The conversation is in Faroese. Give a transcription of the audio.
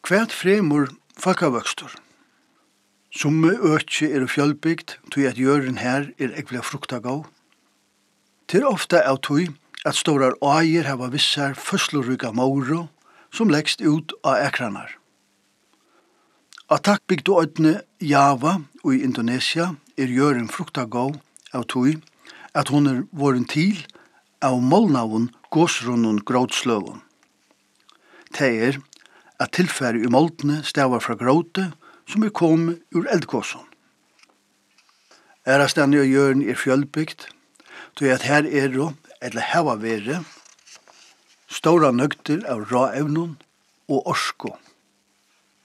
Hvert fremur folkevøkstur. Somme økje fjølbygd, tog at jøren her ekvelig fruktagå. Til ofta av tog at stórar ágir hava vissar føsluryka mauro som leggst ut av ekranar. Av takkbygd og ødne Java og i Indonesia jøren fruktagå av tog at hun våren til av molnavun gåsrunnen gråtsløvun. Det at tilfæri i moldene stavar fra gråte som kommet ur eldkåsen. Ærastandig og jøren fjølbygd, tog at her eller hava vere, stóra nøgter av råevnun og orsko.